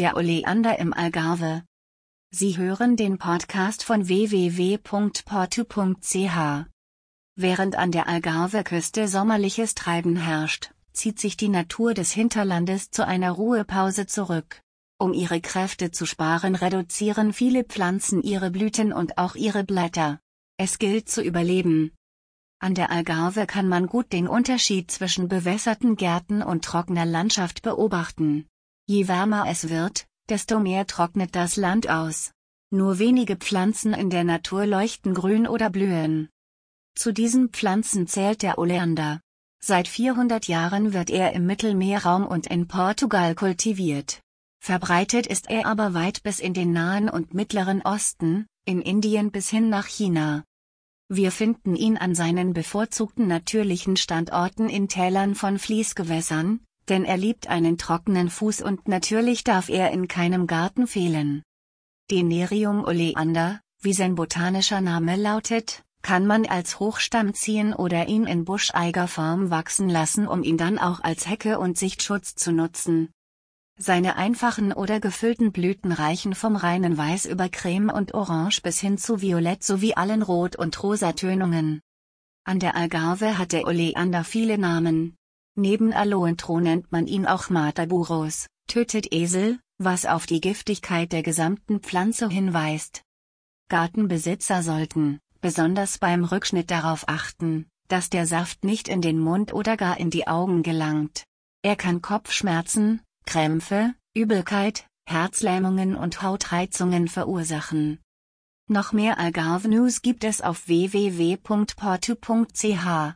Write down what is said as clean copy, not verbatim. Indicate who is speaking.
Speaker 1: Der Oleander im Algarve. Sie hören den Podcast von www.porto.ch. Während an der Algarve-Küste sommerliches Treiben herrscht, zieht sich die Natur des Hinterlandes zu einer Ruhepause zurück. Um ihre Kräfte zu sparen, reduzieren viele Pflanzen ihre Blüten und auch ihre Blätter. Es gilt zu überleben. An der Algarve kann man gut den Unterschied zwischen bewässerten Gärten und trockener Landschaft beobachten. Je wärmer es wird, desto mehr trocknet das Land aus. Nur wenige Pflanzen in der Natur leuchten grün oder blühen. Zu diesen Pflanzen zählt der Oleander. Seit 400 Jahren wird er im Mittelmeerraum und in Portugal kultiviert. Verbreitet ist er aber weit bis in den Nahen und Mittleren Osten, in Indien bis hin nach China. Wir finden ihn an seinen bevorzugten natürlichen Standorten in Tälern von Fließgewässern, denn er liebt einen trockenen Fuß und natürlich darf er in keinem Garten fehlen. Denerium oleander, wie sein botanischer Name lautet, kann man als Hochstamm ziehen oder ihn in buscheiger Form wachsen lassen, um ihn dann auch als Hecke und Sichtschutz zu nutzen. Seine einfachen oder gefüllten Blüten reichen vom reinen Weiß über Creme und Orange bis hin zu Violett sowie allen Rot- und Rosatönungen. An der Algarve hat der Oleander viele Namen. Neben Aloentro nennt man ihn auch Mataburros, tötet Esel, was auf die Giftigkeit der gesamten Pflanze hinweist. Gartenbesitzer sollten, besonders beim Rückschnitt, darauf achten, dass der Saft nicht in den Mund oder gar in die Augen gelangt. Er kann Kopfschmerzen, Krämpfe, Übelkeit, Herzlähmungen und Hautreizungen verursachen. Noch mehr Algarve News gibt es auf www.porto.ch.